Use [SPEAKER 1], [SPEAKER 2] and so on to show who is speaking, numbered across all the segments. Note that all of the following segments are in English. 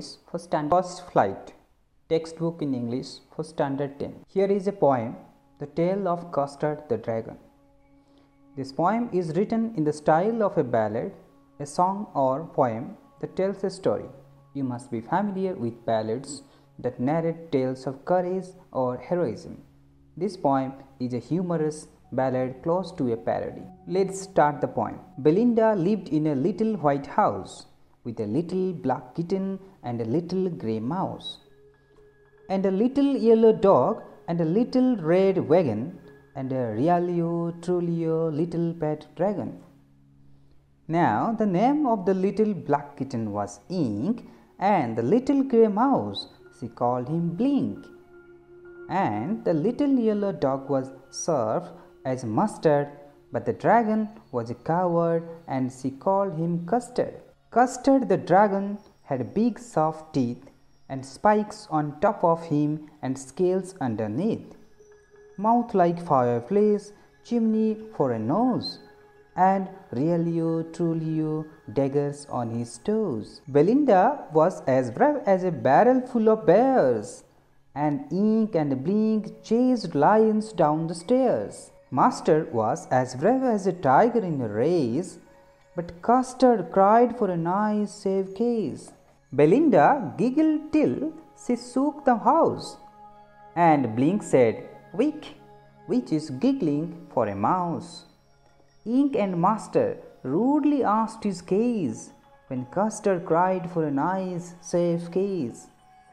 [SPEAKER 1] English for Standard First Flight, textbook in English for Standard 10. Here is a poem, The Tale of Custard the Dragon. This poem is written in the style of a ballad, a song or poem that tells a story. You must be familiar with ballads that narrate tales of courage or heroism. This poem is a humorous ballad close to a parody. Let's start the poem. Belinda lived in a little white house with a little black kitten and a little grey mouse, and a little yellow dog and a little red wagon and a really truly little pet dragon. Now the name of the little black kitten was Ink, and the little grey mouse, she called him Blink, and the little yellow dog was Surf as Mustard, but the dragon was a coward and she called him Custard. Custard the dragon had big soft teeth and spikes on top of him and scales underneath, mouth like fireplace, chimney for a nose, and really truly daggers on his toes. Belinda was as brave as a barrel full of bears, and Ink and Blink chased lions down the stairs. Master was as brave as a tiger in a race, but Custard cried for a nice safe case. Belinda giggled till she shook the house, and Blink said, "Wick," which is giggling for a mouse. Ink and Master rudely asked his case when Custard cried for a nice safe case.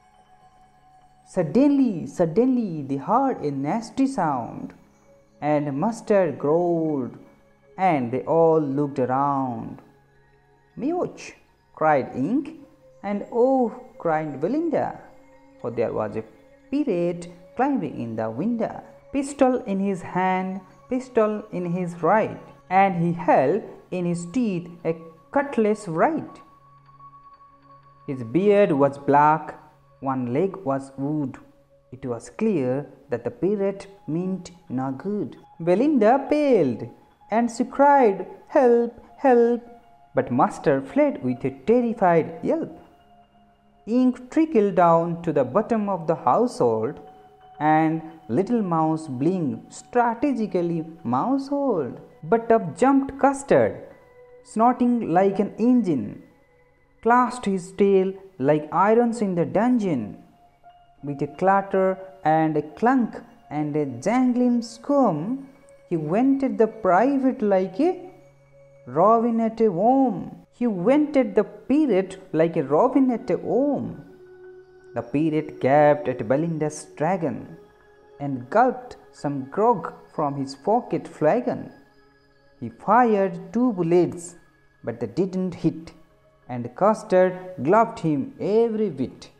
[SPEAKER 1] Suddenly they heard a nasty sound, and Mustard growled, and they all looked around. "Mewch," cried Ink, and "Oh," cried Belinda, for there was a pirate climbing in the window, pistol in his hand, pistol in his right, and he held in his teeth a cutlass right. His beard was black, one leg was wood. It was clear that the pirate meant no good. Belinda paled, and she cried, "Help, help!" But Master fled with a terrified yelp. Ink trickled down to the bottom of the household, and little mouse Blink strategically mouseholed. But up jumped Custard, snorting like an engine, clasped his tail like irons in the dungeon. With a clatter and a clunk and a jangling squirm, he went at the pirate like a robin at a worm. He went at the pirate like a robin at a worm. The pirate gaped at Belinda's dragon and gulped some grog from his pocket flagon. He fired 2 bullets, but they didn't hit, and Custard gloved him every bit.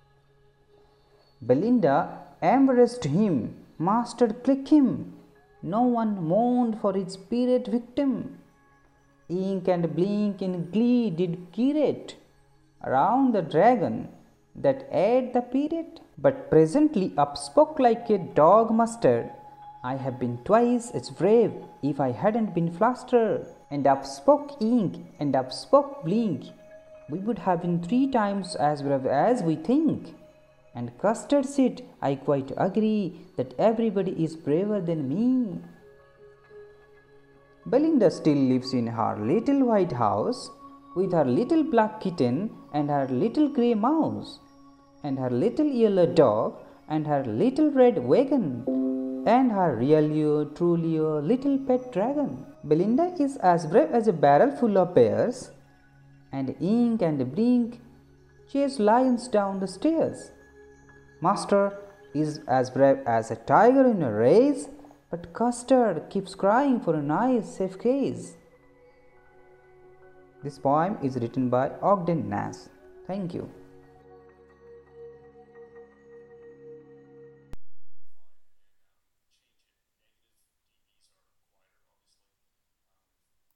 [SPEAKER 1] Belinda embraced him, Master clicked him. No one mourned for his pirate victim. Ink and Blink in glee did curate around the dragon that ate the pirate. But presently up spoke like a dog Mustard, "I have been twice as brave if I hadn't been flustered." And up spoke Ink and up spoke Blink, "We would have been 3 times as brave as we think." And Custard said, "I quite agree that everybody is braver than me." Belinda still lives in her little white house with her little black kitten and her little grey mouse, and her little yellow dog and her little red wagon, and her really truly little pet dragon. Belinda is as brave as a barrel full of bears, and Ink and Blink chase lions down the stairs. Master is as brave as a tiger in a race, but Custard keeps crying for a nice safe case. This poem is written by Ogden Nash. Thank you.